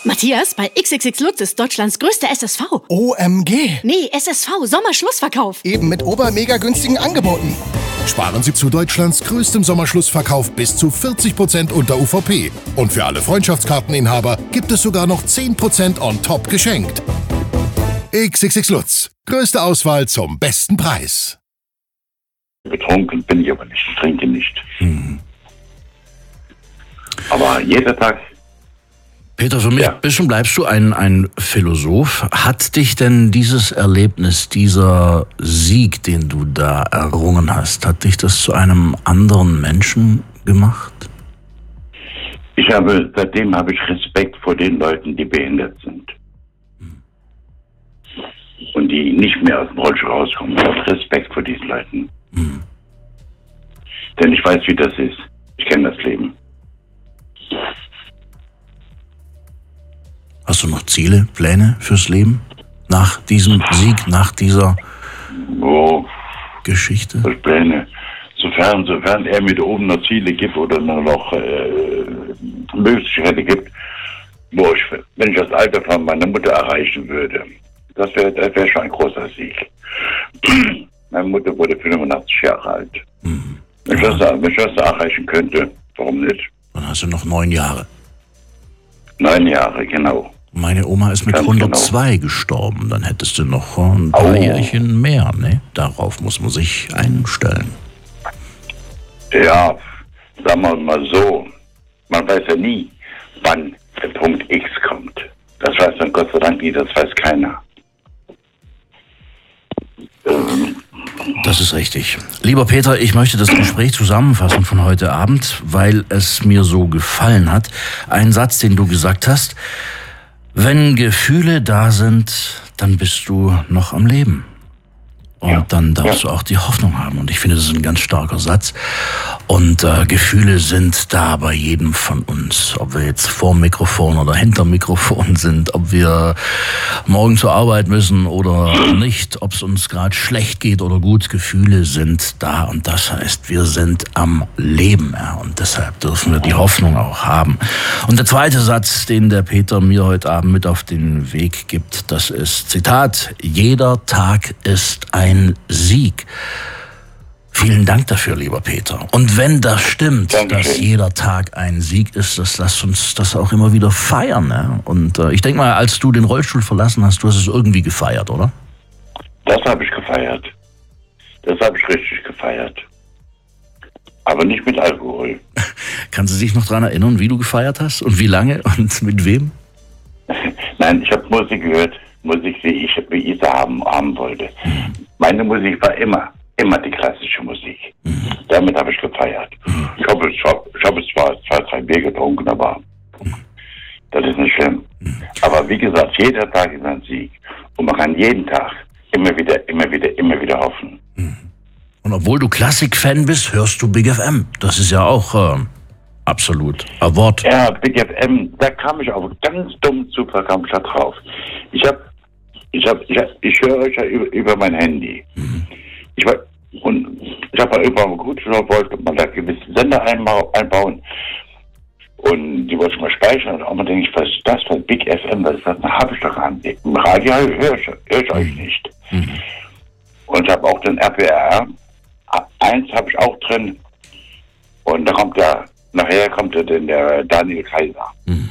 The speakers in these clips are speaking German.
Matthias, bei XXX Lutz ist Deutschlands größter SSV. OMG! Nee, SSV, Sommerschlussverkauf. Eben mit obermega günstigen Angeboten. Sparen Sie zu Deutschlands größtem Sommerschlussverkauf bis zu 40% unter UVP. Und für alle Freundschaftskarteninhaber gibt es sogar noch 10% on top geschenkt. XXX Lutz. Größte Auswahl zum besten Preis. Betrunken bin ich aber nicht. Ich trinke nicht. Aber jeder Tag... Peter, für mich bist und bleibst du ein Philosoph. Hat dich denn dieses Erlebnis, dieser Sieg, den du da errungen hast, hat dich das zu einem anderen Menschen gemacht? Seitdem habe ich Respekt vor den Leuten, die behindert sind. Und die nicht mehr aus dem Rollstuhl rauskommen. Ich habe Respekt vor diesen Leuten. Denn ich weiß, wie das ist. Ich kenne das Leben. Hast du noch Ziele, Pläne fürs Leben? Nach diesem Sieg, nach dieser Geschichte? Pläne. Sofern er mir da oben noch Ziele gibt oder noch Möglichkeiten gibt, wenn ich das Alter von meiner Mutter erreichen würde, das wäre schon ein großer Sieg. Meine Mutter wurde 85 Jahre alt. Wenn ich das erreichen könnte, warum nicht? Dann hast du noch 9 Jahre. 9 Jahre, genau. Meine Oma ist mit Ganz 102 gestorben. Dann hättest du noch ein paar Jährchen mehr, ne? Darauf muss man sich einstellen. Ja, sagen wir mal so. Man weiß ja nie, wann der Punkt X kommt. Das weiß dann Gott sei Dank nie, das weiß keiner. Das ist richtig. Lieber Peter, ich möchte das Gespräch zusammenfassen von heute Abend, weil es mir so gefallen hat. Ein Satz, den du gesagt hast: Wenn Gefühle da sind, dann bist du noch am Leben. Und dann darfst du auch die Hoffnung haben. Und ich finde, das ist ein ganz starker Satz. Und Gefühle sind da bei jedem von uns. Ob wir jetzt vor Mikrofon oder hinter Mikrofon sind, ob wir morgen zur Arbeit müssen oder nicht, ob es uns gerade schlecht geht oder gut. Gefühle sind da. Und das heißt, wir sind am Leben. Ja. Und deshalb dürfen wir die Hoffnung auch haben. Und der zweite Satz, den der Peter mir heute Abend mit auf den Weg gibt, das ist, Zitat: Jeder Tag ist ein Sieg. Vielen Dank dafür, lieber Peter. Und wenn das stimmt, dass jeder Tag ein Sieg ist, lasst uns das auch immer wieder feiern. Ne? Und ich denke mal, als du den Rollstuhl verlassen hast, du hast es irgendwie gefeiert, oder? Das habe ich gefeiert. Das habe ich richtig gefeiert. Aber nicht mit Alkohol. Kannst du dich noch daran erinnern, wie du gefeiert hast? Und wie lange? Und mit wem? Nein, ich habe Musik gehört. Musik, wie ich sie haben wollte. Meine Musik war immer die klassische Musik. Damit habe ich gefeiert. Ich habe zwar 2-3 Bier getrunken, aber das ist nicht schlimm. Aber wie gesagt, jeder Tag ist ein Sieg. Und man kann jeden Tag immer wieder hoffen. Und obwohl du Klassik-Fan bist, hörst du Big FM. Das ist ja auch absolut ein Wort. Ja, Big FM, da kam ich auf einen ganz dummen Zufall da drauf. Ich höre euch ja über mein Handy. Ich habe mal irgendwann gut, ich wollte mal da gewisse Sender einbauen. Und die wollte ich mal speichern. Und auch mal denke ich, was ist das für ein Big FM? Was ist das? Habe ich doch an. Im Radio höre ich euch nicht. Und ich habe auch den RPR 1 habe ich auch drin. Und da nachher kommt der Daniel Kaiser.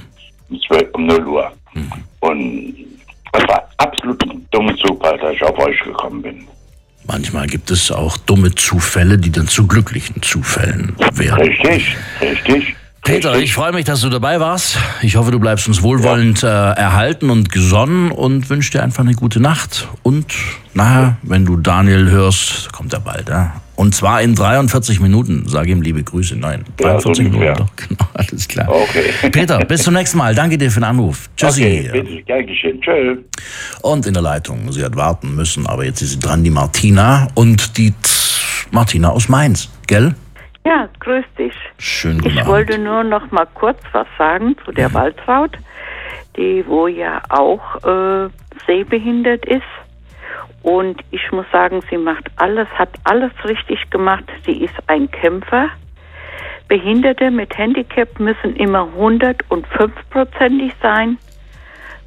Um 0 Uhr. Und das war absolut ein dummer Zufall, dass ich auf euch gekommen bin. Manchmal gibt es auch dumme Zufälle, die dann zu glücklichen Zufällen werden. Richtig. Peter, ich freue mich, dass du dabei warst. Ich hoffe, du bleibst uns wohlwollend erhalten und gesonnen und wünsche dir einfach eine gute Nacht. Und nachher, wenn du Daniel hörst, kommt er bald. Ja? Und zwar in 43 Minuten. Sag ihm liebe Grüße. Nein, 43 Minuten. Doch. Genau, alles klar. Okay. Peter, bis zum nächsten Mal. Danke dir für den Anruf. Tschüssi. Okay, bitte, gern geschehen. Tschö. Und in der Leitung, sie hat warten müssen, aber jetzt ist sie dran, die Martina. Und die Martina aus Mainz, gell? Ja, grüß dich. Schönen guten Abend. Ich wollte nur noch mal kurz was sagen zu der Waltraud, wo ja auch sehbehindert ist. Und ich muss sagen, sie hat alles richtig gemacht. Sie ist ein Kämpfer. Behinderte mit Handicap müssen immer 105%ig sein.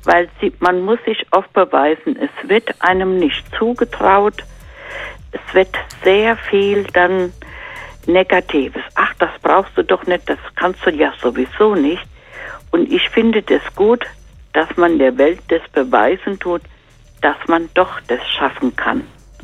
weil man muss sich oft beweisen, es wird einem nicht zugetraut, es wird sehr viel dann Negatives. Ach, das brauchst du doch nicht, das kannst du ja sowieso nicht. Und ich finde das gut, dass man der Welt das beweisen tut, dass man doch das schaffen kann.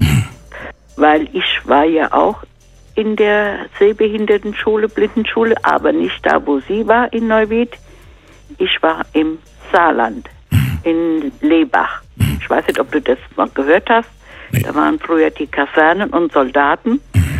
Weil ich war ja auch in der Sehbehindertenschule, Blindenschule, aber nicht da, wo sie war, in Neuwied. Ich war im Saarland, in Lebach. Ich weiß nicht, ob du das mal gehört hast. Nee. Da waren früher die Kasernen und Soldaten.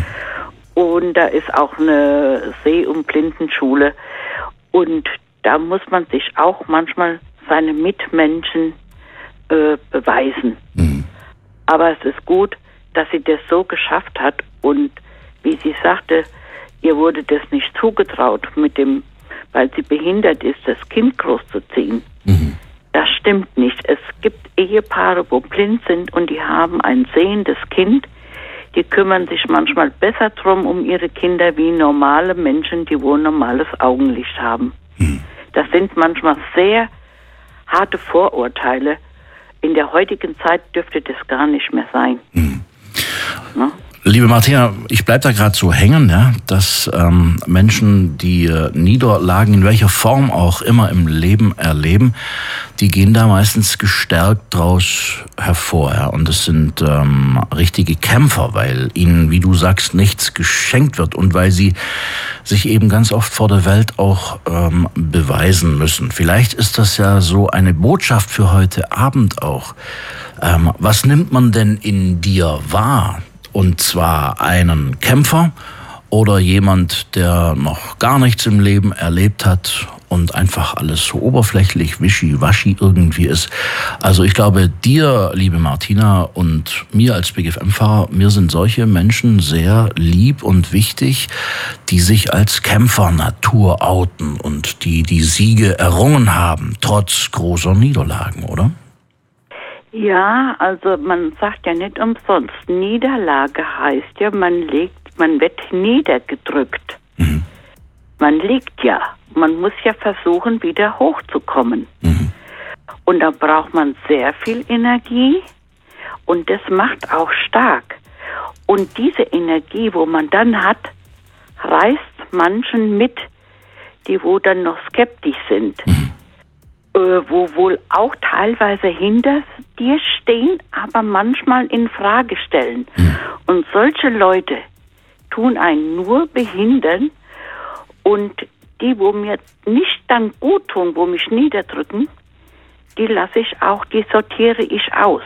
Und da ist auch eine Seh- und Blindenschule. Und da muss man sich auch manchmal seine Mitmenschen beweisen. Aber es ist gut, dass sie das so geschafft hat. Und wie sie sagte, ihr wurde das nicht zugetraut, weil sie behindert ist, das Kind großzuziehen. Das stimmt nicht. Es gibt Ehepaare, wo blind sind und die haben ein sehendes Kind. Die kümmern sich manchmal besser drum um ihre Kinder wie normale Menschen, die wohl normales Augenlicht haben. Das sind manchmal sehr harte Vorurteile. In der heutigen Zeit dürfte das gar nicht mehr sein. Ja? Liebe Martina, ich bleib da gerade so hängen, ja, dass Menschen, die Niederlagen in welcher Form auch immer im Leben erleben, die gehen da meistens gestärkt draus hervor. Ja, und es sind richtige Kämpfer, weil ihnen, wie du sagst, nichts geschenkt wird und weil sie sich eben ganz oft vor der Welt auch beweisen müssen. Vielleicht ist das ja so eine Botschaft für heute Abend auch. Was nimmt man denn in dir wahr? Und zwar einen Kämpfer oder jemand, der noch gar nichts im Leben erlebt hat und einfach alles so oberflächlich, wischiwaschi irgendwie ist. Also ich glaube, dir, liebe Martina, und mir als BGFM-Fahrer, mir sind solche Menschen sehr lieb und wichtig, die sich als Kämpfernatur outen und die Siege errungen haben, trotz großer Niederlagen, oder? Ja, also man sagt ja nicht umsonst, Niederlage heißt ja, man wird niedergedrückt. Man liegt ja. Man muss ja versuchen, wieder hochzukommen. Und da braucht man sehr viel Energie und das macht auch stark. Und diese Energie, wo man dann hat, reißt manchen mit, die wo dann noch skeptisch sind. Wo wohl auch teilweise hinter dir stehen, aber manchmal in Frage stellen. Und solche Leute tun einen nur behindern und die, wo mir nicht dann gut tun, wo mich niederdrücken, die lasse ich auch, die sortiere ich aus.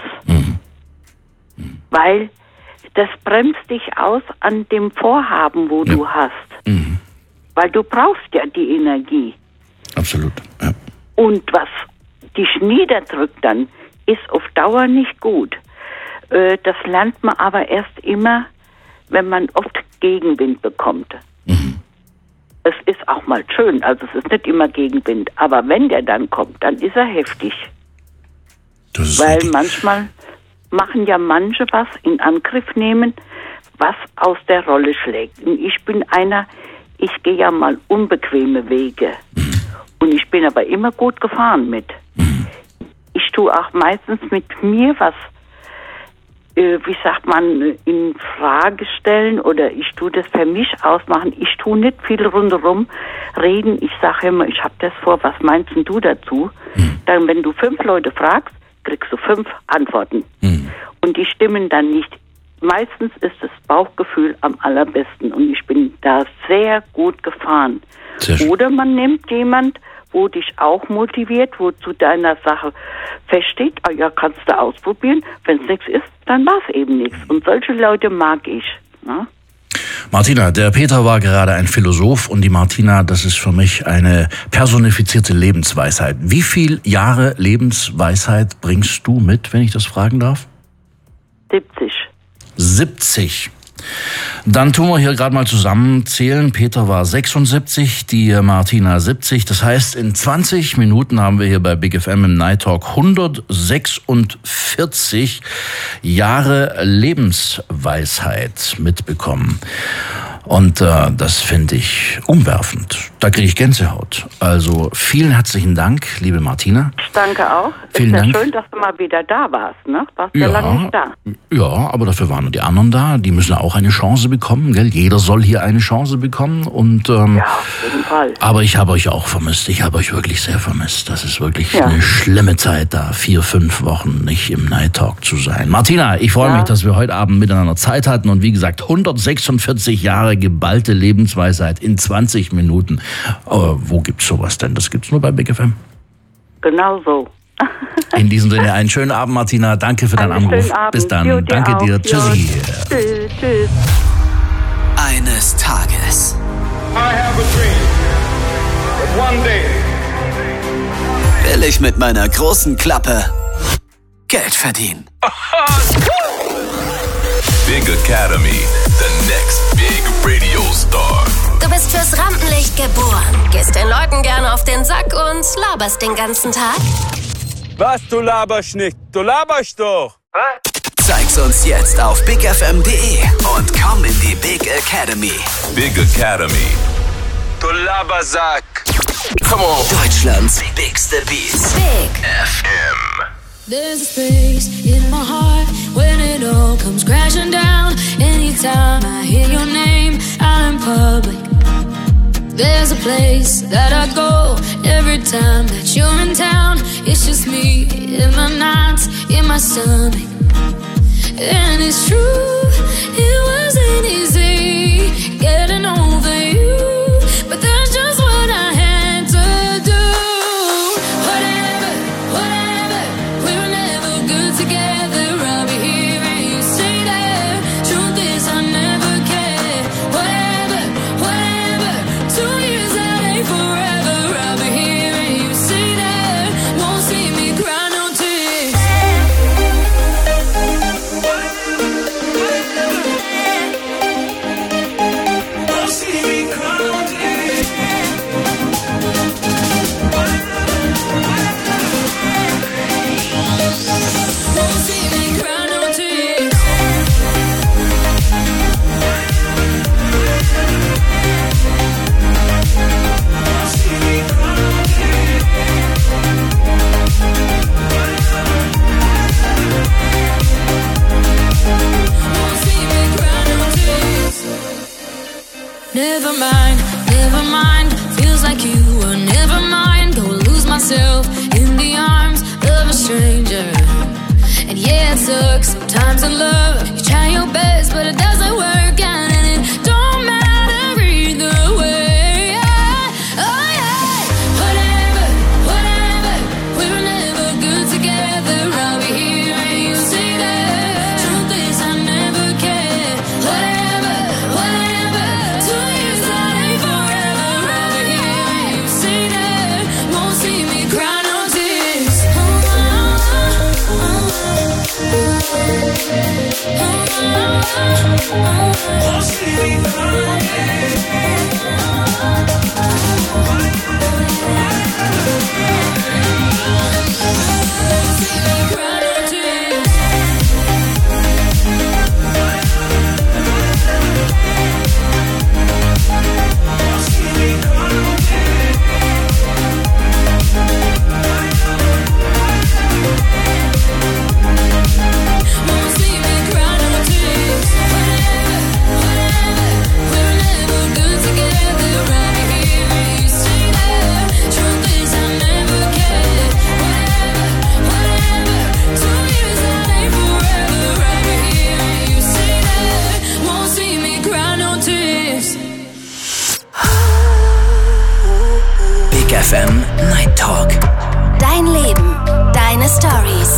Weil das bremst dich aus an dem Vorhaben, wo du hast. Weil du brauchst ja die Energie. Absolut, ja. Und was dich niederdrückt dann, ist auf Dauer nicht gut. Das lernt man aber erst immer, wenn man oft Gegenwind bekommt. Es ist auch mal schön, also es ist nicht immer Gegenwind, aber wenn der dann kommt, dann ist er heftig. Weil manchmal machen ja manche was in Angriff nehmen, was aus der Rolle schlägt. Und ich bin ich gehe ja mal unbequeme Wege. Und ich bin aber immer gut gefahren mit. Ich tue auch meistens mit mir was, wie sagt man, in Frage stellen oder ich tue das für mich ausmachen. Ich tue nicht viel rundherum reden. Ich sage immer, ich habe das vor, was meinst denn du dazu? Dann, wenn du 5 Leute fragst, kriegst du 5 Antworten. Und die stimmen dann nicht. Meistens ist das Bauchgefühl am allerbesten und ich bin da sehr gut gefahren. Oder man nimmt jemand, wo dich auch motiviert, wo zu deiner Sache feststeht, ja, kannst du ausprobieren. Wenn es nichts ist, dann war es eben nichts. Und solche Leute mag ich. Ne? Martina, der Peter war gerade ein Philosoph und die Martina, das ist für mich eine personifizierte Lebensweisheit. Wie viele Jahre Lebensweisheit bringst du mit, wenn ich das fragen darf? 70. 70. Dann tun wir hier gerade mal zusammenzählen. Peter war 76, die Martina 70. Das heißt, in 20 Minuten haben wir hier bei Big FM im Night Talk 146 Jahre Lebensweisheit mitbekommen. Und das finde ich umwerfend. Da kriege ich Gänsehaut. Also vielen herzlichen Dank, liebe Martina. Ich danke auch. Vielen Ist ja Dank. schön, dass du mal wieder da warst, ne? Warst ja lange nicht da. Ja, aber dafür waren die anderen da. Die müssen auch eine Chance bekommen, gell? Jeder soll hier eine Chance bekommen. Und Ja, auf jeden Fall. aber ich habe euch auch vermisst. Ich habe euch wirklich sehr vermisst. Das ist wirklich Ja. eine schlimme Zeit, da 4-5 Wochen nicht im Night Talk zu sein. Martina, ich freue Ja. mich, dass wir heute Abend miteinander Zeit hatten. Und wie gesagt, 146 Jahre geballte Lebensweisheit in 20 Minuten. Wo gibt's sowas denn? Das gibt's nur bei Big FM. Genau so. In diesem Sinne, einen schönen Abend, Martina. Danke für deinen Einen Anruf. schönen Abend. Bis dann. Jo, Danke auch. dir. Jo. Tschüssi. Tschüss, tschüss. Eines Tages I have a dream that one day will ich mit meiner großen Klappe Geld verdienen. Big Academy, the next big radio star. Du bist fürs Rampenlicht geboren, gehst den Leuten gerne auf den Sack und laberst den ganzen Tag. Was, du laberst nicht? Du laberst doch! Zeig's uns jetzt auf bigfm.de und komm in die Big Academy. Big Academy. Du Labersack! Come on. Deutschlands bigste Beats. Big FM. There's a space in my heart when it all comes crashing down. Anytime I hear your name out in public, there's a place that I go every time that you're in town. It's just me in my nights, in my stomach. And it's true, it wasn't easy getting over you, but that's just what I had to do. Whatever, we were never good together. I'll be here and you say that. Truth is I never cared. Whatever, 2 years that ain't forever. I'll be here and you say that. Won't see me cry no tears. Won't see me cry no tears. Won't see me cry no tears. Never mind, feels like you were never mine. Go lose myself in the arms of a stranger. And yeah, it sucks sometimes in love. You try your best, but it doesn't work out, and it don't matter either way. Yeah. Oh yeah. Whatever, we were never good together. I'll be here and you say that. Truth is I never cared. Whatever, 2 years that ain't forever. I'll be here and you say that. Won't see me cry no tears. Won't see me cry. Won't see me cry no tears. Won't see me cry no tears. Whatever, we were never good together. I'll be here and you say that. Truth is I never cared. Whatever, 2 years that ain't forever. I'll be here and you say that. Won't see me cry no tears. Big FM Night Talk. Dein Leben, deine Stories.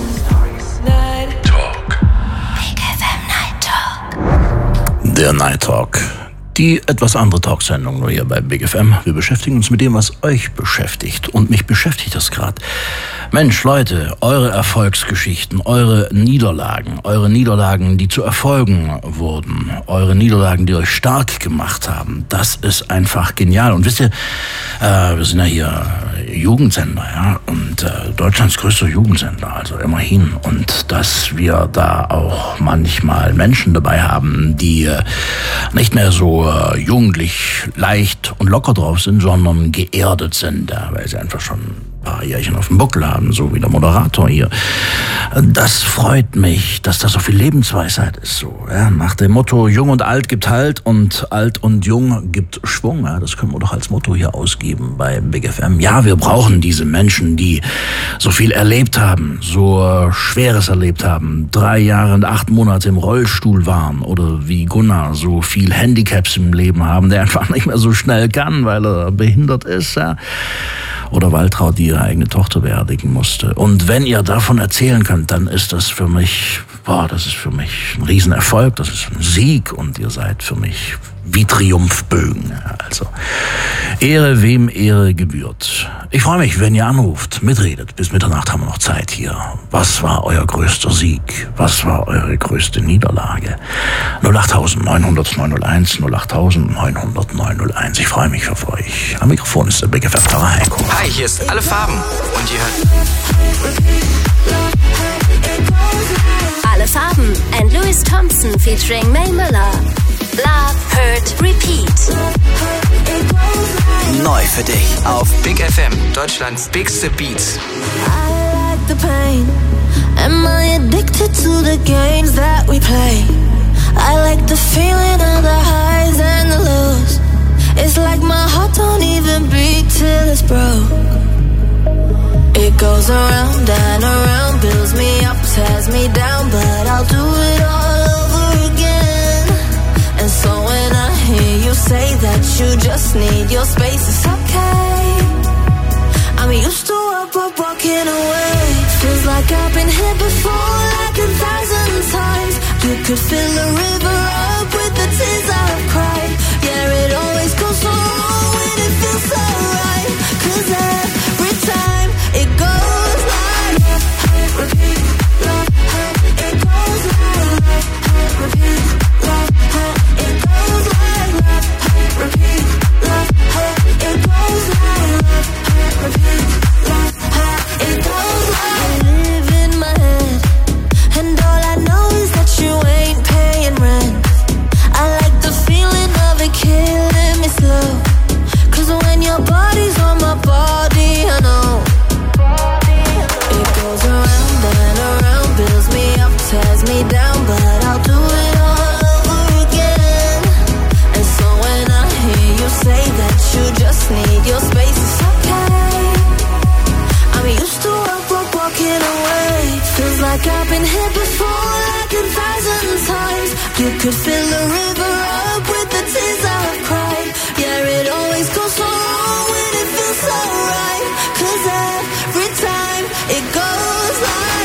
Talk. Big FM Night Talk. Der Night Talk. Die etwas andere Talksendung nur hier bei Big FM. Wir beschäftigen uns mit dem, was euch beschäftigt. Und mich beschäftigt das gerade. Mensch, Leute, eure Erfolgsgeschichten, eure Niederlagen, die zu Erfolgen wurden, eure Niederlagen, die euch stark gemacht haben, das ist einfach genial. Und wisst ihr, wir sind ja hier Jugendsender, ja, und Deutschlands größter Jugendsender, also immerhin. Und dass wir da auch manchmal Menschen dabei haben, die nicht mehr so jugendlich, leicht und locker drauf sind, sondern geerdet sind, ja, weil sie einfach schon ein paar Jährchen auf dem Buckel haben, so wie der Moderator hier. Das freut mich, dass da so viel Lebensweisheit ist, so, ja, nach dem Motto, Jung und Alt gibt Halt und Alt und Jung gibt Schwung, ja, das können wir doch als Motto hier ausgeben bei Big FM. Ja, wir brauchen diese Menschen, die so viel erlebt haben, so Schweres erlebt haben, 3 Jahre und 8 Monate im Rollstuhl waren oder wie Gunnar so viel Handicaps im Leben haben, der einfach nicht mehr so schnell kann, weil er behindert ist, ja. Oder Waltraud, die ihre eigene Tochter beerdigen musste. Und wenn ihr davon erzählen könnt, dann ist das für mich, das ist für mich ein Riesenerfolg, das ist ein Sieg und ihr seid für mich wie Triumphbögen. Also Ehre, wem Ehre gebührt. Ich freue mich, wenn ihr anruft, mitredet. Bis Mitternacht haben wir noch Zeit hier. Was war euer größter Sieg? Was war eure größte Niederlage? 08900 901, 08900 901. Ich freue mich auf euch. Am Mikrofon ist der Big FM Heiko. Hi, hier ist Alle Farben und ihr hört Alle Farben and Louis Thompson featuring May Müller. Love, Hurt, Repeat. neu für dich auf Big FM, Deutschlands bigste Beats. I like the pain. Am I addicted to the games that we play? I like the feeling of the highs and the lows. It's like my heart don't even beat till it's broke. It goes around and around, builds me up, tears me down, but I'll do it all over again. And so when I hear you say that you just need your space, it's okay. I'm used to walking away. Feels like I've been here before, like 1,000 times. You could fill a river up with the tears I've cried. Yeah, it always goes so wrong when it feels so right. 'Cause every time it goes like repeat, it goes like repeat, it goes like repeat, it goes like repeat, it goes like. I live in my head, and all I know is that you ain't paying rent. I like the feeling of it killing me slow. 'Cause when your body's on my body, I know. It goes around and around, builds me up, tears me down, but I'll do it all over again. And so when I hear you say that you just need your space, it's okay. I'm used to walking away. Feels like I've been here before, like 1,000 times. You could fill a river up with the tears I've cried. Yeah, it always goes so wrong when it feels so right. 'Cause every time it goes like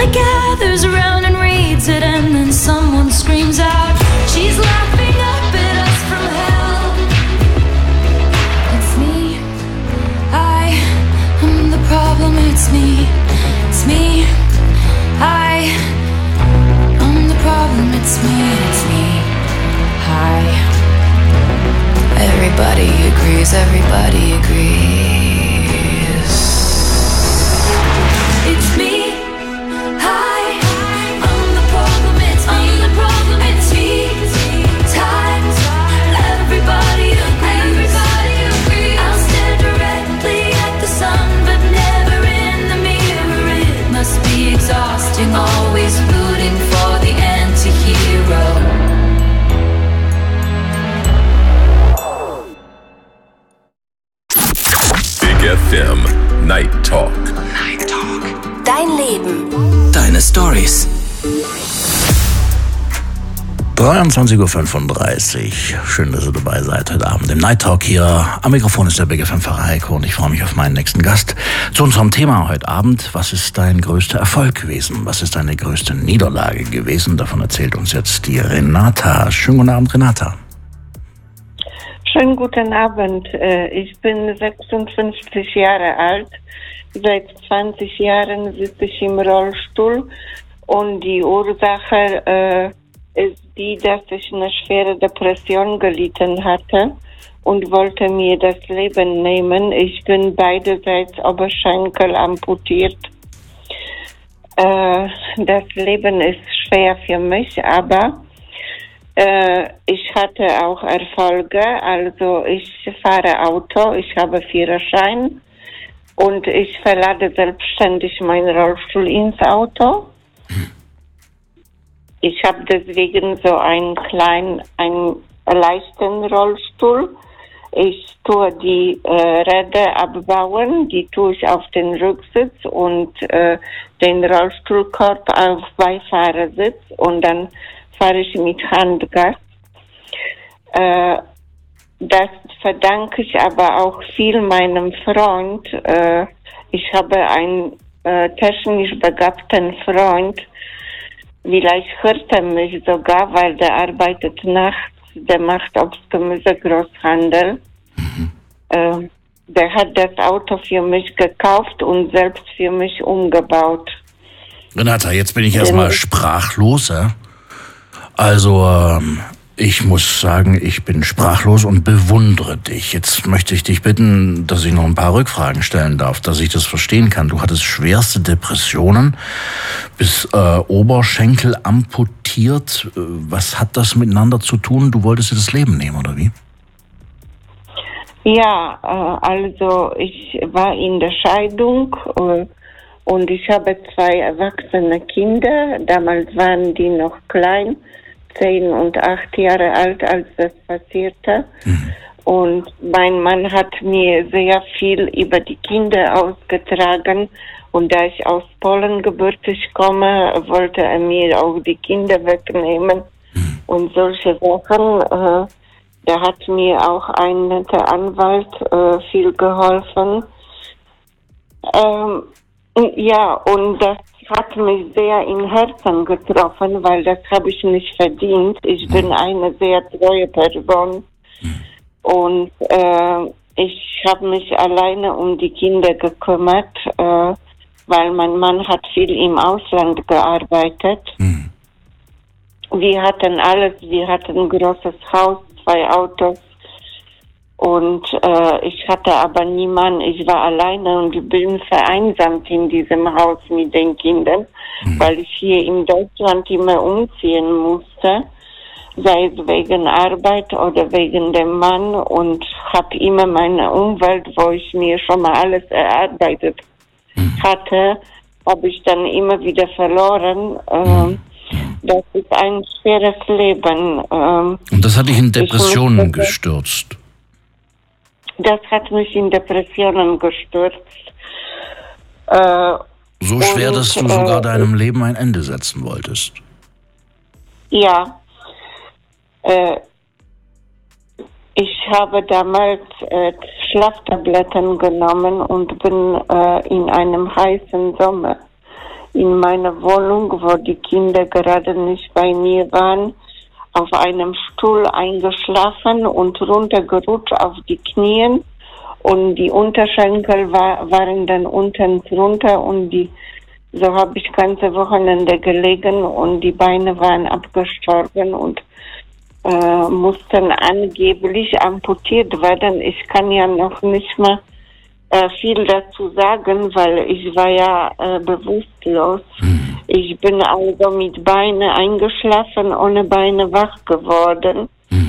family gathers around and reads it, and then someone screams out, she's laughing up at us from hell. It's me, I am the problem, it's me, I am the problem, it's me, I. Everybody agrees, it's me, I am the problem, it's me, times, everybody agrees, I'll stare directly at the sun, but never in the mirror. It must be exhausting, always rooting for the anti-hero. FM Night Talk. Dein Leben. Deine Stories. 23:35 Uhr. Schön, dass ihr dabei seid heute Abend im Night Talk hier. Am Mikrofon ist der Big FM-Fahrer Heiko und ich freue mich auf meinen nächsten Gast. Zu unserem Thema heute Abend: Was ist dein größter Erfolg gewesen? Was ist deine größte Niederlage gewesen? Davon erzählt uns jetzt die Renata. Schönen guten Abend, Renata. Schönen guten Abend. Ich bin 56 Jahre alt. Seit 20 Jahren sitze ich im Rollstuhl und die Ursache ist die, dass ich eine schwere Depression gelitten hatte und wollte mir das Leben nehmen. Ich bin beiderseits Oberschenkel amputiert. Das Leben ist schwer für mich, aber ich hatte auch Erfolge. Also ich fahre Auto, ich habe Führerschein und ich verlade selbstständig meinen Rollstuhl ins Auto. Ich habe deswegen so einen leichten Rollstuhl. Ich tue die Räder abbauen, die tue ich auf den Rücksitz und den Rollstuhlkorb auf Beifahrersitz und dann fahre ich mit Handgas. Das verdanke ich aber auch viel meinem Freund. Ich habe einen technisch begabten Freund. Vielleicht hört er mich sogar, weil der arbeitet nachts. Der macht Obst-Gemüse-Großhandel. Der hat das Auto für mich gekauft und selbst für mich umgebaut. Renata, jetzt bin ich erstmal sprachlos, ja? Also, ich muss sagen, ich bin sprachlos und bewundere dich. Jetzt möchte ich dich bitten, dass ich noch ein paar Rückfragen stellen darf, dass ich das verstehen kann. Du hattest schwerste Depressionen, bis Oberschenkel amputiert. Was hat das miteinander zu tun? Du wolltest dir das Leben nehmen, oder wie? Ja, also ich war in der Scheidung und ich habe 2 erwachsene Kinder. Damals waren die noch klein, 10 und 8 Jahre alt, als das passierte. Und mein Mann hat mir sehr viel über die Kinder ausgetragen. Und da ich aus Polen gebürtig komme, wollte er mir auch die Kinder wegnehmen und solche Sachen. Da hat mir auch ein netter Anwalt viel geholfen. Ja, und das hat mich sehr im Herzen getroffen, weil das habe ich nicht verdient. Ich bin eine sehr treue Person und ich habe mich alleine um die Kinder gekümmert, weil mein Mann hat viel im Ausland gearbeitet. Wir hatten alles, wir hatten ein großes Haus, 2 Autos und ich hatte aber niemanden, ich war alleine und bin vereinsamt in diesem Haus mit den Kindern, weil ich hier in Deutschland immer umziehen musste, sei es wegen Arbeit oder wegen dem Mann, und habe immer meine Umwelt, wo ich mir schon mal alles erarbeitet hatte, habe ich dann immer wieder verloren. Das ist ein schweres Leben. Und das hat dich in Depressionen gestürzt? Das hat mich in Depressionen gestürzt. So schwer, dass du sogar deinem Leben ein Ende setzen wolltest? Ja. Ich habe damals Schlaftabletten genommen und bin in einem heißen Sommer in meiner Wohnung, wo die Kinder gerade nicht bei mir waren, auf einem Stuhl eingeschlafen und runtergerutscht auf die Knien und die Unterschenkel waren dann unten drunter und so habe ich ganze Wochenende gelegen und die Beine waren abgestorben und mussten angeblich amputiert werden. Ich kann ja noch nicht mal viel dazu sagen, weil ich war ja bewusstlos. Ich bin also mit Beinen eingeschlafen, ohne Beine wach geworden.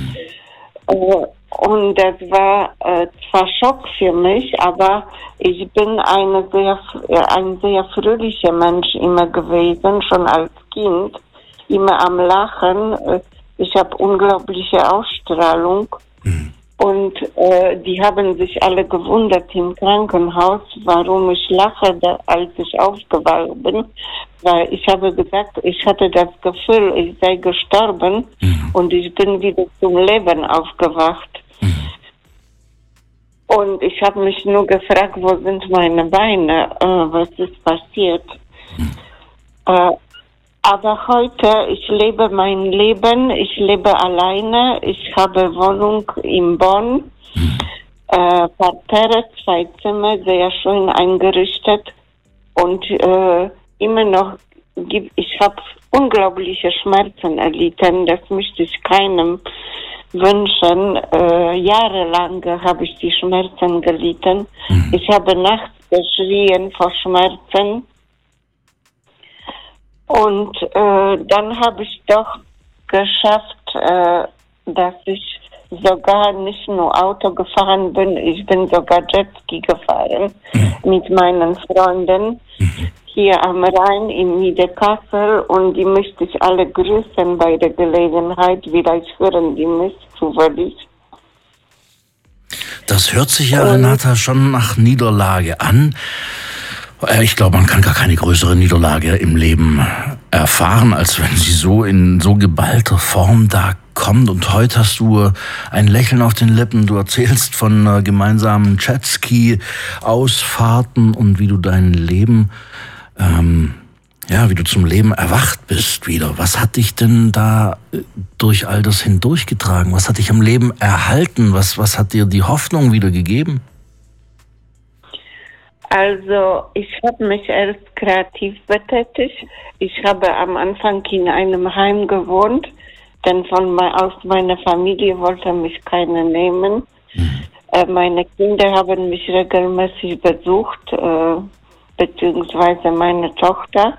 Und das war zwar Schock für mich, aber ich bin ein sehr fröhlicher Mensch immer gewesen, schon als Kind, immer am Lachen. Ich habe unglaubliche Ausstrahlung. Und die haben sich alle gewundert im Krankenhaus, warum ich lache, als ich aufgewacht bin. Weil ich habe gesagt, ich hatte das Gefühl, ich sei gestorben und ich bin wieder zum Leben aufgewacht. Und ich habe mich nur gefragt, wo sind meine Beine, was ist passiert. Aber heute, ich lebe mein Leben, ich lebe alleine, ich habe Wohnung in Bonn, Parterre, 2 Zimmer, sehr schön eingerichtet und immer noch, ich habe unglaubliche Schmerzen erlitten, das möchte ich keinem wünschen. Jahrelang habe ich die Schmerzen gelitten. Ich habe nachts geschrien vor Schmerzen. Und dann habe ich doch geschafft, dass ich sogar nicht nur Auto gefahren bin, ich bin sogar Jetski gefahren mit meinen Freunden hier am Rhein in Niederkassel und die möchte ich alle grüßen bei der Gelegenheit, vielleicht hören die mich zufällig. Das hört sich ja, Renata, schon nach Niederlage an. Ich glaube, man kann gar keine größere Niederlage im Leben erfahren, als wenn sie so in so geballter Form da kommt. Und heute hast du ein Lächeln auf den Lippen. Du erzählst von gemeinsamen Jetski-Ausfahrten und wie du dein Leben, wie du zum Leben erwacht bist wieder. Was hat dich denn da durch all das hindurchgetragen? Was hat dich am Leben erhalten? Was hat dir die Hoffnung wieder gegeben? Also, ich habe mich erst kreativ betätigt. Ich habe am Anfang in einem Heim gewohnt, denn aus meiner Familie wollte mich keiner nehmen. Meine Kinder haben mich regelmäßig besucht, beziehungsweise meine Tochter.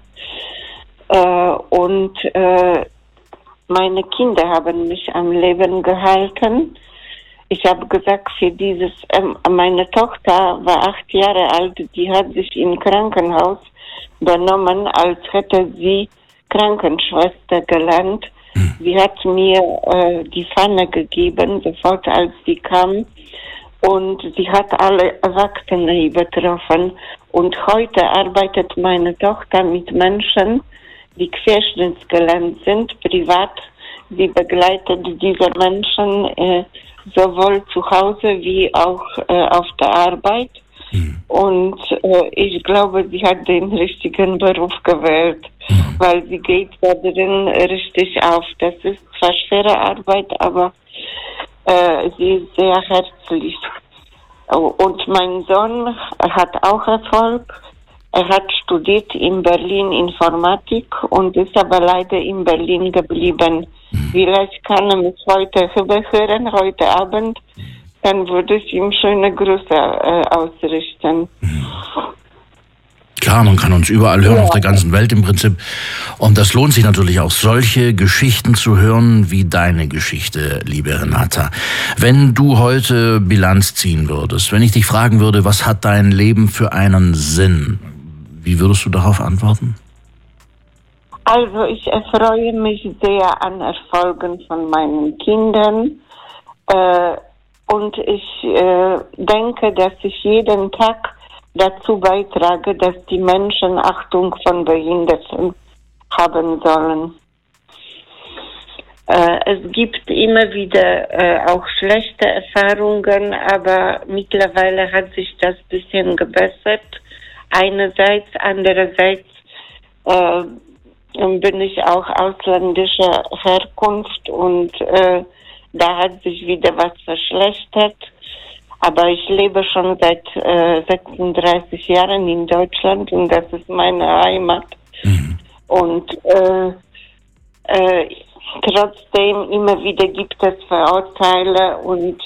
Und meine Kinder haben mich am Leben gehalten. Ich habe gesagt, meine Tochter war 8 Jahre alt, die hat sich im Krankenhaus benommen, als hätte sie Krankenschwester gelernt. Sie hat mir die Pfanne gegeben, sofort als sie kam. Und sie hat alle Erwachsene betroffen. Und heute arbeitet meine Tochter mit Menschen, die querschnittsgelähmt sind, privat. Sie begleitet diese Menschen sowohl zu Hause wie auch auf der Arbeit. Und ich glaube, sie hat den richtigen Beruf gewählt, weil sie geht da drin richtig auf. Das ist zwar schwere Arbeit, aber sie ist sehr herzlich. Und mein Sohn hat auch Erfolg. Er hat studiert in Berlin Informatik und ist aber leider in Berlin geblieben. Vielleicht kann er mich heute überhören, heute Abend. Dann würde ich ihm schöne Grüße ausrichten. Klar, man kann uns überall hören, auf der ganzen Welt im Prinzip. Und das lohnt sich natürlich auch, solche Geschichten zu hören wie deine Geschichte, liebe Renata. Wenn du heute Bilanz ziehen würdest, wenn ich dich fragen würde, was hat dein Leben für einen Sinn? Wie würdest du darauf antworten? Also ich erfreue mich sehr an Erfolgen von meinen Kindern. Und ich denke, dass ich jeden Tag dazu beitrage, dass die Menschen Achtung von Behinderten haben sollen. Es gibt immer wieder auch schlechte Erfahrungen, aber mittlerweile hat sich das ein bisschen gebessert. Einerseits, andererseits bin ich auch ausländischer Herkunft und da hat sich wieder was verschlechtert. Aber ich lebe schon seit 36 Jahren in Deutschland und das ist meine Heimat. Mhm. Und trotzdem immer wieder gibt es Vorurteile und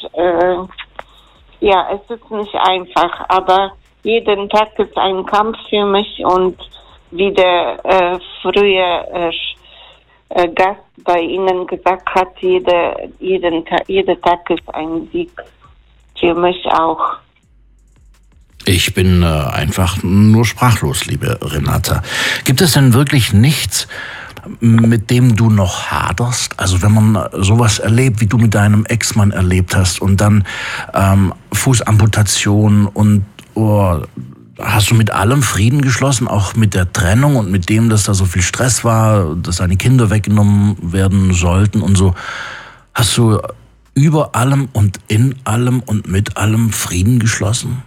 es ist nicht einfach. Aber jeden Tag ist ein Kampf für mich und wie der frühe Gast bei Ihnen gesagt hat, jeder Tag ist ein Sieg. Für mich auch. Ich bin einfach nur sprachlos, liebe Renata. Gibt es denn wirklich nichts, mit dem du noch haderst? Also wenn man sowas erlebt, wie du mit deinem Ex-Mann erlebt hast und dann Fußamputation und hast du mit allem Frieden geschlossen, auch mit der Trennung und mit dem, dass da so viel Stress war, dass deine Kinder weggenommen werden sollten und so? Hast du über allem und in allem und mit allem Frieden geschlossen?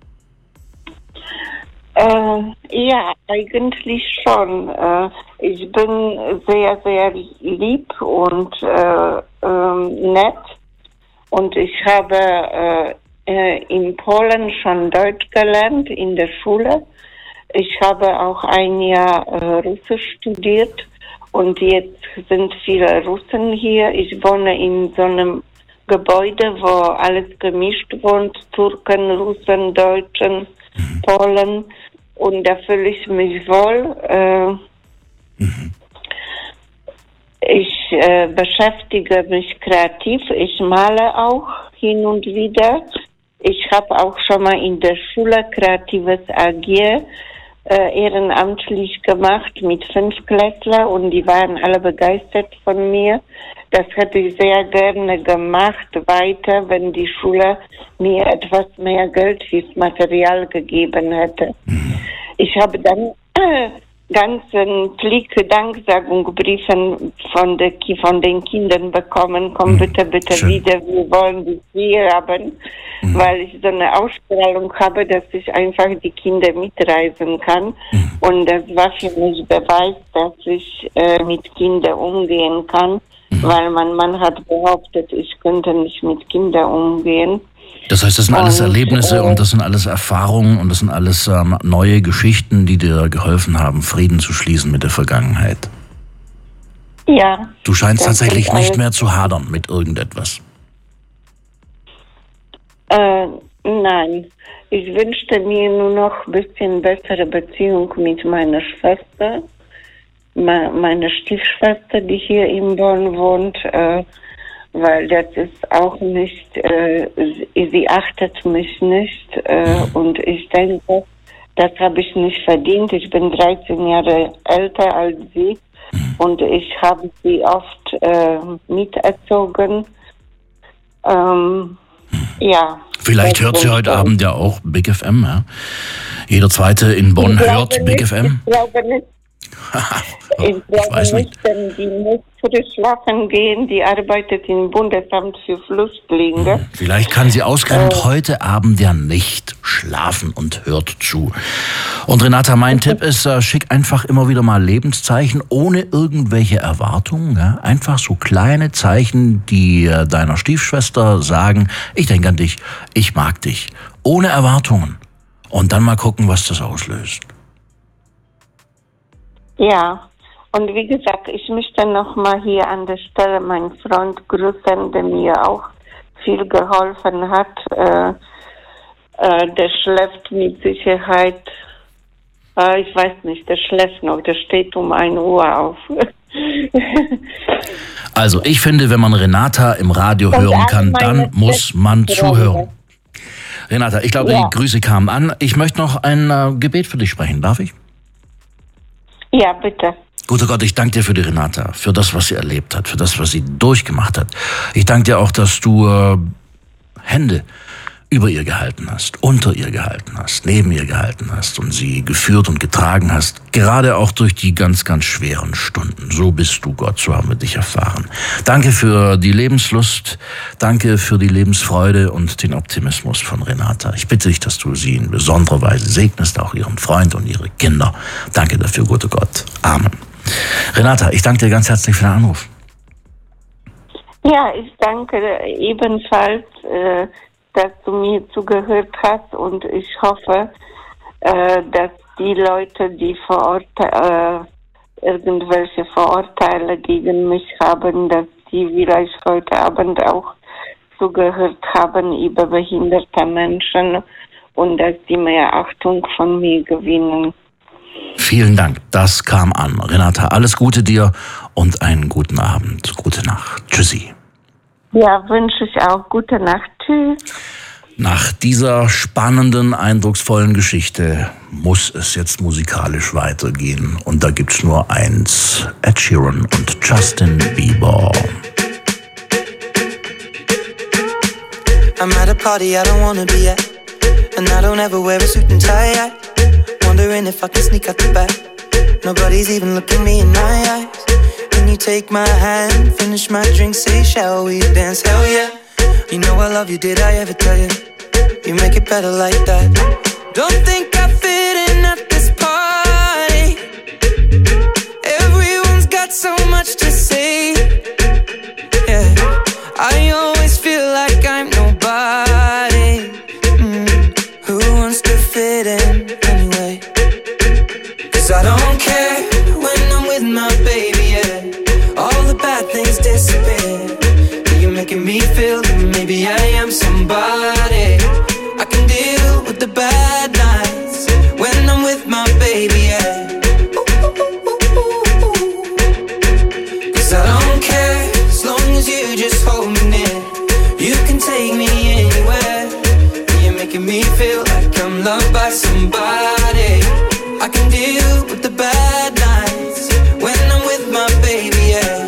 Ja, eigentlich schon. Ich bin sehr, sehr lieb und nett. Und ich habe in Polen schon Deutsch gelernt in der Schule. Ich habe auch ein Jahr Russisch studiert. Und jetzt sind viele Russen hier. Ich wohne in so einem Gebäude, wo alles gemischt wohnt. Türken, Russen, Deutschen, Polen. Und da fühle ich mich wohl. Ich beschäftige mich kreativ. Ich male auch hin und wieder. Ich habe auch schon mal in der Schule Kreatives AG ehrenamtlich gemacht mit 5 Klässler und die waren alle begeistert von mir. Das hätte ich sehr gerne gemacht weiter, wenn die Schule mir etwas mehr Geld fürs Material gegeben hätte. Ich habe dann ganzen Pflicht Danksagungsbriefen von den Kindern bekommen. Komm bitte Schön. wieder, wir wollen dich hier haben, weil ich so eine Ausstrahlung habe, dass ich einfach die Kinder mitreisen kann. Und das war für mich Beweis, dass ich mit Kindern umgehen kann, weil mein Mann hat behauptet, ich könnte nicht mit Kindern umgehen. Das heißt, das sind alles Erlebnisse und das sind alles Erfahrungen und das sind alles neue Geschichten, die dir geholfen haben, Frieden zu schließen mit der Vergangenheit. Ja. Du scheinst tatsächlich nicht mehr zu hadern mit irgendetwas. Nein. Ich wünschte mir nur noch ein bisschen bessere Beziehung mit meiner Schwester. Meine Stiefschwester, die hier in Bonn wohnt, weil das ist auch nicht, sie achtet mich nicht und ich denke, das habe ich nicht verdient. Ich bin 13 Jahre älter als sie und ich habe sie oft miterzogen. Ja. Vielleicht hört sie heute Abend ja auch Big FM, ja? Jeder Zweite in Bonn hört Big FM. Ich glaube nicht. Ich glaube nicht, denn die muss früh schlafen gehen, die arbeitet im Bundesamt für Flüchtlinge. Vielleicht kann sie ausgerechnet heute Abend ja nicht schlafen und hört zu. Und Renata, mein Tipp ist, schick einfach immer wieder mal Lebenszeichen ohne irgendwelche Erwartungen. Ja? Einfach so kleine Zeichen, die deiner Stiefschwester sagen, ich denke an dich, ich mag dich. Ohne Erwartungen. Und dann mal gucken, was das auslöst. Ja, und wie gesagt, ich möchte nochmal hier an der Stelle meinen Freund grüßen, der mir auch viel geholfen hat. Der schläft mit Sicherheit, ich weiß nicht, der schläft noch, der steht um 1 Uhr auf. Also ich finde, wenn man Renata im Radio hören kann, dann muss man zuhören. Renata, ich glaube, die Grüße kamen an. Ich möchte noch ein Gebet für dich sprechen, darf ich? Ja, bitte. Guter Gott, ich danke dir für die Renata, für das, was sie erlebt hat, für das, was sie durchgemacht hat. Ich danke dir auch, dass du Hände über ihr gehalten hast, unter ihr gehalten hast, neben ihr gehalten hast und sie geführt und getragen hast, gerade auch durch die ganz, ganz schweren Stunden. So bist du, Gott, so haben wir dich erfahren. Danke für die Lebenslust, danke für die Lebensfreude und den Optimismus von Renata. Ich bitte dich, dass du sie in besonderer Weise segnest, auch ihren Freund und ihre Kinder. Danke dafür, guter Gott. Amen. Renata, ich danke dir ganz herzlich für den Anruf. Ja, ich danke ebenfalls, dass du mir zugehört hast, und ich hoffe, dass die Leute, die irgendwelche Vorurteile gegen mich haben, dass die vielleicht heute Abend auch zugehört haben über behinderte Menschen und dass die mehr Achtung von mir gewinnen. Vielen Dank, das kam an. Renata, alles Gute dir und einen guten Abend. Gute Nacht. Tschüssi. Ja, wünsche ich auch. Gute Nacht. Tschüss. Nach dieser spannenden, eindrucksvollen Geschichte muss es jetzt musikalisch weitergehen. Und da gibt's nur eins: Ed Sheeran und Justin Bieber. I'm at a party I don't wanna be at, and I don't ever wear a suit and tie. Wondering if I can sneak out the back. Nobody's even looking me in my eyes. Can you take my hand, finish my drink, say shall we dance? Hell yeah. You know I love you, did I ever tell you? You make it better like that. Don't think I fit in at this party. Everyone's got so much to say. Yeah, I always feel like I'm nobody. Who wants to fit in anyway? 'Cause I don't care when I'm with my baby, yeah. All the bad things disappear. You're making me feel that maybe I am somebody. I can deal with the bad nights when I'm with my baby, yeah. 'Cause I don't care as long as you just hold me near. You can take me anywhere. You're making me feel like I'm loved by somebody. I can deal with the bad nights when I'm with my baby, yeah.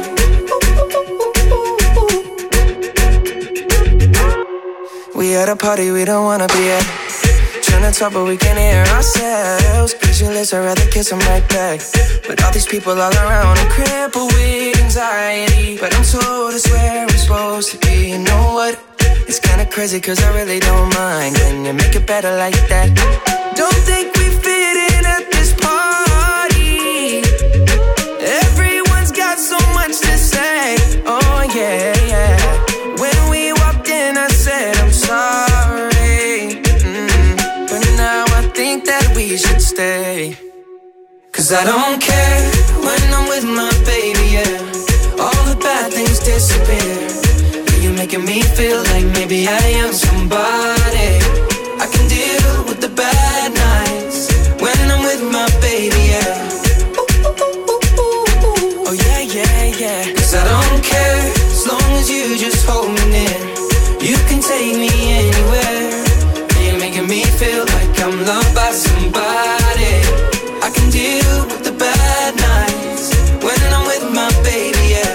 We at a party we don't wanna be at. Trying to talk but we can't hear ourselves. Pictureless, I'd rather kiss them right back. But all these people all around, I'm crippled with anxiety. But I'm told it's where I'm supposed to be. You know what? It's kinda crazy 'cause I really don't mind. Can you make it better like that? Don't think we fit in at this party. Everyone's got so much to say. Oh yeah, yeah. When we walked in I said I'm sorry. But now I think that we should stay. 'Cause I don't care when I'm with my baby, yeah. All the bad things disappear. You're making me feel like maybe I am somebody. I can deal with the bad nights when I'm with my baby, yeah. Oh yeah, yeah, yeah. 'Cause I don't care as long as you just hold me near. You can take me anywhere. You're making me feel like I'm loved by somebody. I can deal with the bad nights when I'm with my baby, yeah.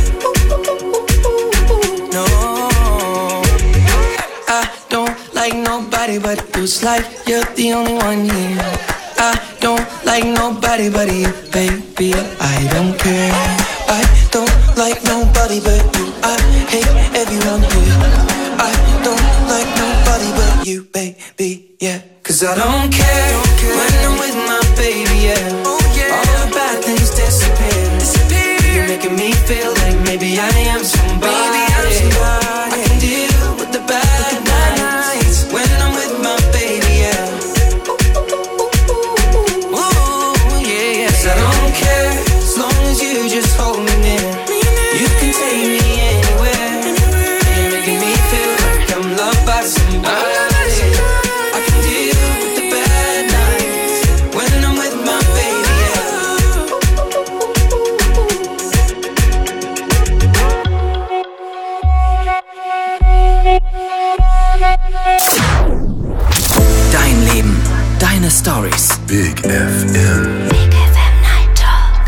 Nobody but you, it's like you're the only one here. I don't like nobody but you, baby, I don't care. I don't like nobody but you, I hate everyone here. I don't like nobody but you, baby, yeah. 'Cause I don't care when I'm with my baby, yeah. All the bad things disappear. You're making me feel like maybe I am somebody. I can deal with the bad nights when I'm with my baby, yeah. Ooh, yeah, yeah. 'Cause I don't care as long as you just hold me near. You can take me anywhere. You're making me feel like I'm loved by somebody. I can deal with the bad nights when I'm with my baby, yeah. Dein Leben, deine Stories. Big FM. Big FM Night Talk.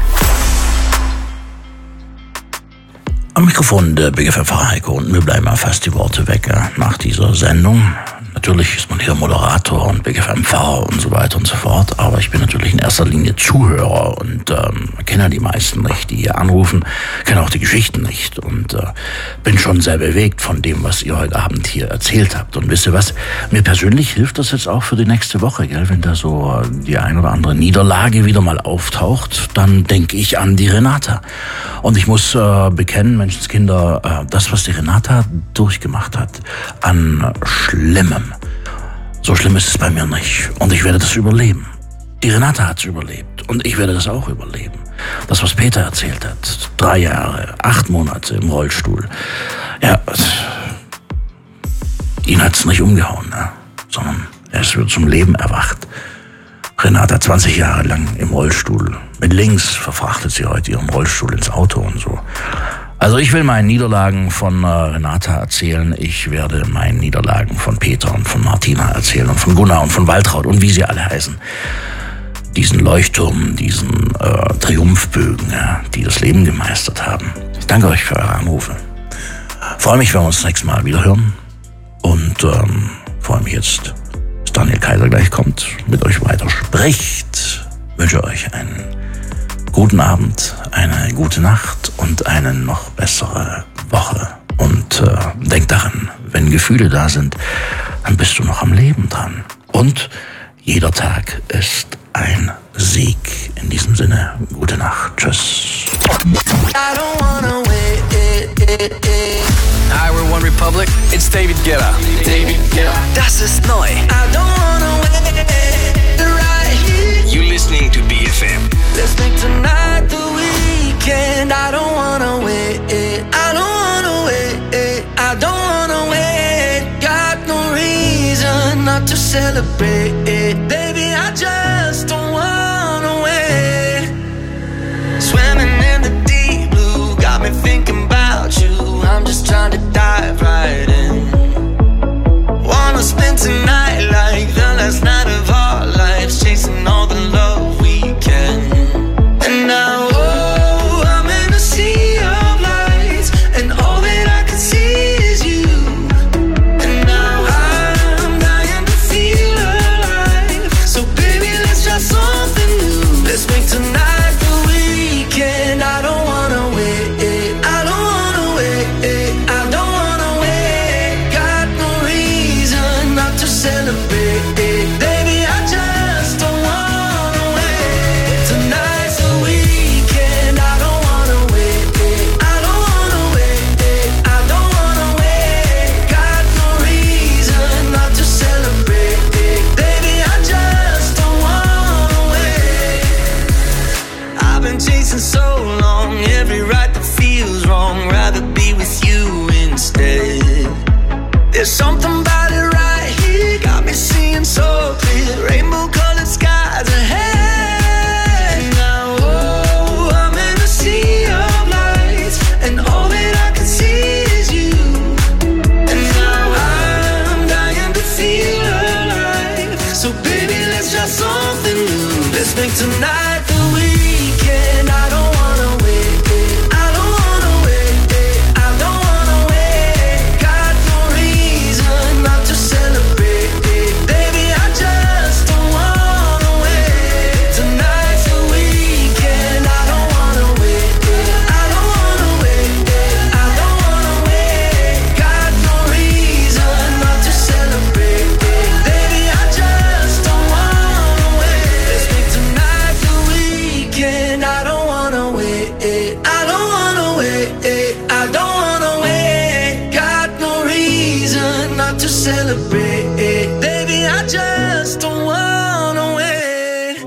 Am Mikrofon der Big FM Heiko und mir bleiben mal fast die Worte weg nach dieser Sendung. Natürlich ist man hier Moderator und Big FM-Fahrer und so weiter und so fort, aber ich bin natürlich in erster Linie Zuhörer und kenne ja die meisten nicht, die hier anrufen, kenne auch die Geschichten nicht und bin schon sehr bewegt von dem, was ihr heute Abend hier erzählt habt. Und wisst ihr was, mir persönlich hilft das jetzt auch für die nächste Woche, gell? Wenn da so die ein oder andere Niederlage wieder mal auftaucht, dann denke ich an die Renata. Und ich muss bekennen, Menschenskinder, das, was die Renata durchgemacht hat, an Schlimmem, so schlimm ist es bei mir nicht. Und ich werde das überleben. Die Renata hat es überlebt. Und ich werde das auch überleben. Das, was Peter erzählt hat. 3 Jahre, 8 Monate im Rollstuhl. Ja, ihn hat es nicht umgehauen, ne? Sondern er ist wieder zum Leben erwacht. Renata 20 Jahre lang im Rollstuhl. Mit links verfrachtet sie heute ihren Rollstuhl ins Auto und so. Also ich will meinen Niederlagen von Renata erzählen. Ich werde meinen Niederlagen von Peter und von Martina erzählen und von Gunnar und von Waltraud und wie sie alle heißen. Diesen Leuchtturm, diesen Triumphbögen, ja, die das Leben gemeistert haben. Ich danke euch für eure Anrufe. Freue mich, wenn wir uns das nächste Mal wieder hören. Und freue mich jetzt, dass Daniel Kaiser gleich kommt, mit euch weiter spricht. Wünsche euch einen guten Abend, eine gute Nacht und eine noch bessere Woche. Und denk daran, wenn Gefühle da sind, dann bist du noch am Leben dran. Und jeder Tag ist ein Sieg. In diesem Sinne, gute Nacht. Tschüss. Hi, we're One Republic. It's David Guetta. Das ist neu. You listening to BFM. Let's make tonight the weekend. I don't wanna wait. I don't wanna wait. I don't wanna wait. Got no reason not to celebrate. Baby, I just don't wanna wait. Swimming in the deep blue got me thinking about you. I'm just trying to dive right in. Wanna spend tonight like the last night of our lives, chasing all the love we can. And now, oh, I'm in a sea of lights, and all that I can see is you. And now I'm dying to feel alive. So baby, let's try something new. Let's make tonight the weekend. I don't wanna wait. I don't wanna wait. I don't wanna wait. Got no reason not to celebrate. Baby, I just don't wanna wait. Tonight's the weekend. I don't wanna wait. I don't wanna wait. I don't wanna wait. Got no reason not to celebrate. Baby, I just don't wanna wait. I've been chasing so long, every right that feels wrong. Rather be with you instead. There's something about it right here, got me seeing so clear. Rainbow-colored skies ahead. Now, oh, I'm in a sea of lights, and all that I can see is you. And now I'm dying to feel alive. So baby, let's try something new. Let's make tonight the weekend. I don't wanna wait. I don't wanna wait. I don't wanna wait. Got no reason not to celebrate. Baby, I just don't wanna wait. Tonight's the weekend. I don't wanna wait. I don't wanna wait. I don't wanna wait. Got no reason not to celebrate. Baby, I just don't wanna wait. Let's make tonight the weekend. I don't wanna wait. I don't wanna wait. I don't wanna wait. Got no reason not to celebrate. Baby, I just don't wanna wait.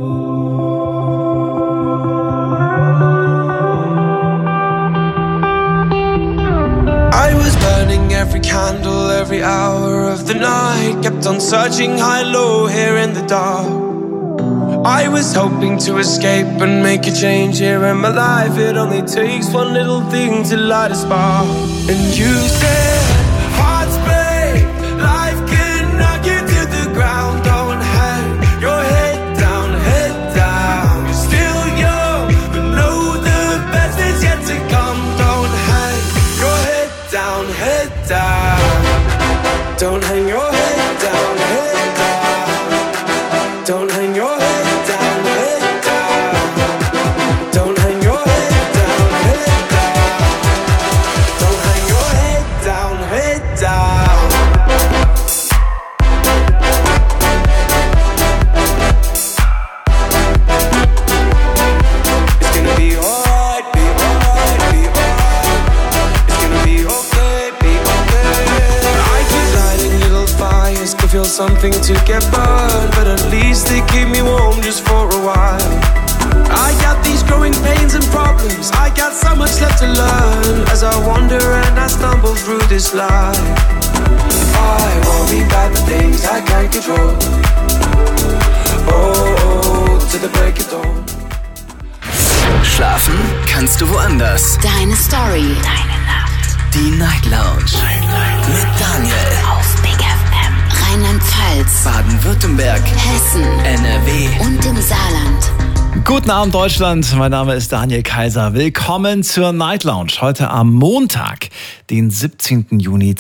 I was burning every candle, every hour of the night. Kept on searching high, low, here in the dark. I was hoping to escape and make a change here in my life. It only takes one little thing to light a spark. And you said, hearts break, life can knock you to the ground. Don't hang your head down, head down. You're still young, but know the best is yet to come. Don't hang your head down, head down. Don't hang your head down. something to get burned, but at least they keep me warm just for a while. I got these growing pains and problems, I got so much left to learn as I wander and I stumble through this life. I worry about the things I can't control. Oh, to the break of dawn. Schlafen kannst du woanders. Deine Story. Deine Nacht. Die Night Lounge. Mit Daniel. Auf Big FM. Rheinland-Pfalz. Baden-Württemberg. Hessen. NRW. Und im Saarland. Guten Abend, Deutschland. Mein Name ist Daniel Kaiser. Willkommen zur Night Lounge. Heute am Montag, den 17. Juni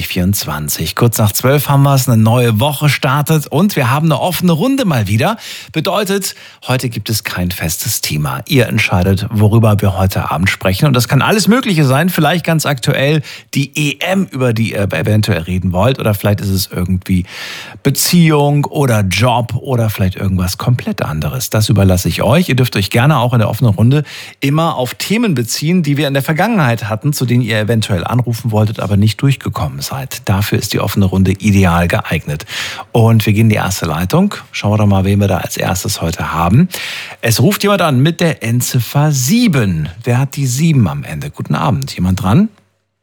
2024. Kurz nach 12 haben wir es. Eine neue Woche startet und wir haben eine offene Runde mal wieder. Bedeutet, heute gibt es kein festes Thema. Ihr entscheidet, worüber wir heute Abend sprechen. Und das kann alles Mögliche sein. Vielleicht ganz aktuell die EM, über die ihr eventuell reden wollt. Oder vielleicht ist es irgendwie Beziehung oder Job oder vielleicht irgendwas komplett anderes. Das überlasse ich euch. Ihr dürft euch gerne auch in der offenen Runde immer auf Themen beziehen, die wir in der Vergangenheit hatten, zu denen ihr eventuell anrufen wolltet, aber nicht durchgekommen seid. Dafür ist die offene Runde ideal geeignet. Und wir gehen in die erste Leitung. Schauen wir doch mal, wen wir da als erstes heute haben. Es ruft jemand an mit der Endziffer 7. Wer hat die 7 am Ende? Guten Abend. Jemand dran?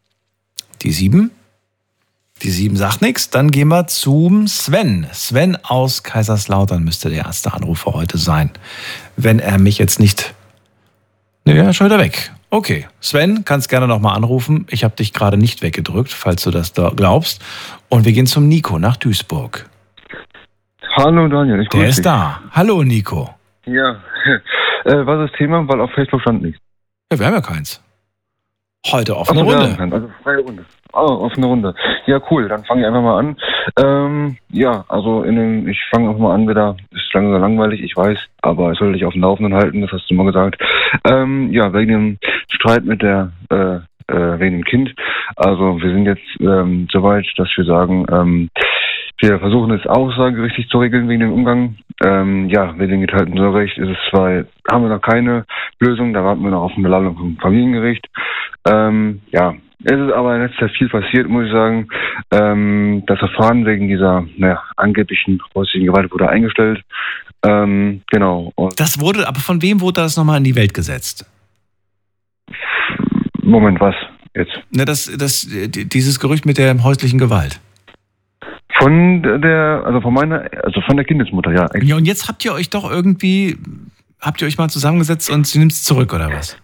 Die 7? Die 7 sagt nichts. Dann gehen wir zum Sven. Sven aus Kaiserslautern müsste der erste Anrufer heute sein. Wenn er mich jetzt nicht... Ne, er ist schon wieder weg. Okay, Sven, kannst gerne nochmal anrufen. Ich habe dich gerade nicht weggedrückt, falls du das da glaubst. Und wir gehen zum Nico nach Duisburg. Hallo Daniel, ich grüße dich. Der ist da. Hallo Nico. Ja, was ist das Thema? Weil auf Facebook stand nichts. Ja, wir haben ja keins. Heute offene Runde. Also freie Runde. Oh, offene Runde. Ja, cool. Dann fange ich einfach mal an. Ja, also ich fange einfach mal an wieder. Ist langsam langweilig, ich weiß, aber ich soll dich auf dem Laufenden halten, das hast du mal gesagt. Ja, wegen dem Streit mit wegen dem Kind. Also wir sind jetzt soweit, dass wir sagen, wir versuchen es aussagerichtlich zu regeln wegen dem Umgang. Ja, wegen dem geteilten Sorgerecht ist es zwar, haben wir noch keine Lösung, da warten wir noch auf eine Beladung vom Familiengericht. Ja, es ist aber in letzter Zeit viel passiert, muss ich sagen. Das Verfahren wegen dieser angeblichen häuslichen Gewalt wurde eingestellt. Genau. Und das wurde, aber von wem wurde das nochmal in die Welt gesetzt? Moment, was jetzt? Na, dieses Gerücht mit der häuslichen Gewalt. Von der Kindesmutter, ja. Ja, und jetzt habt ihr euch mal zusammengesetzt und sie nimmt es zurück, oder was?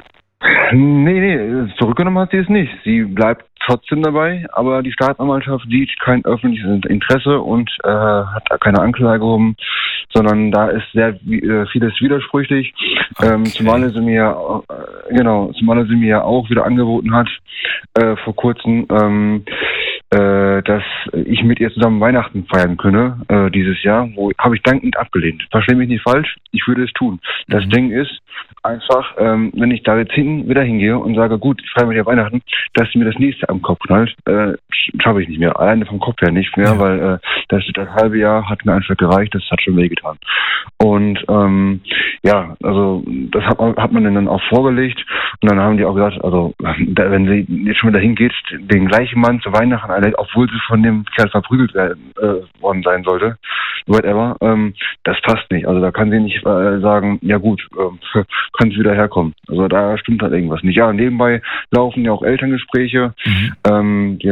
Nee, zurückgenommen hat sie es nicht. Sie bleibt trotzdem dabei, aber die Staatsanwaltschaft sieht kein öffentliches Interesse und hat da keine Anklage erhoben, sondern da ist sehr vieles widersprüchlich. Okay. Zumal sie mir ja auch wieder angeboten hat, vor kurzem, dass ich mit ihr zusammen Weihnachten feiern könne, dieses Jahr, habe ich dankend abgelehnt. Verstehe mich nicht falsch, ich würde es tun. Das Ding ist einfach, wenn ich da jetzt wieder hingehe und sage, gut, ich feiere mit ihr Weihnachten, dass sie mir das nächste am Kopf knallt, schaffe ich nicht mehr. Alleine vom Kopf her nicht mehr, weil das halbe Jahr hat mir einfach gereicht, das hat schon wehgetan. Und ja, also das hat man dann auch vorgelegt und dann haben die auch gesagt, also wenn sie jetzt schon wieder hingeht, den gleichen Mann zu Weihnachten, obwohl sie von dem Kerl verprügelt worden sein sollte, whatever, das passt nicht. Also da kann sie nicht sagen, ja gut, kann sie wieder herkommen. Also da stimmt halt irgendwas nicht. Ja, nebenbei laufen ja auch Elterngespräche. Die